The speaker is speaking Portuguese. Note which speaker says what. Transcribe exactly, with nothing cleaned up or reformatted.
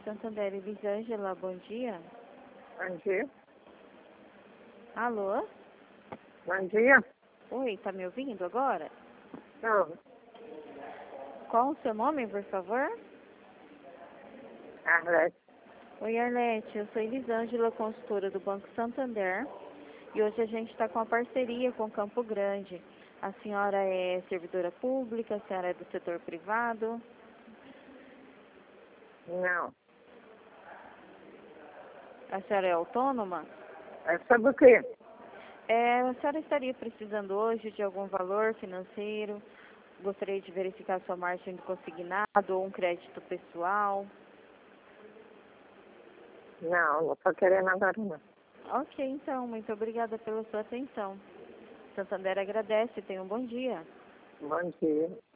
Speaker 1: Santander, Elisângela, bom dia.
Speaker 2: Bom dia.
Speaker 1: Alô?
Speaker 2: Bom dia.
Speaker 1: Oi, tá me ouvindo agora?
Speaker 2: Não.
Speaker 1: Qual o seu nome, por favor?
Speaker 2: Arlete.
Speaker 1: Oi, Arlete, eu sou Elisângela, consultora do Banco Santander. E hoje a gente está com uma parceria com Campo Grande. A senhora é servidora pública, a senhora é do setor privado?
Speaker 2: Não.
Speaker 1: A senhora é autônoma?
Speaker 2: É sobre o quê?
Speaker 1: É, a senhora estaria precisando hoje de algum valor financeiro? Gostaria de verificar sua margem de consignado ou um crédito pessoal?
Speaker 2: Não, não estou querendo agora não.
Speaker 1: Ok, então, muito obrigada pela sua atenção. Santander agradece, tenha um bom dia.
Speaker 2: Bom dia.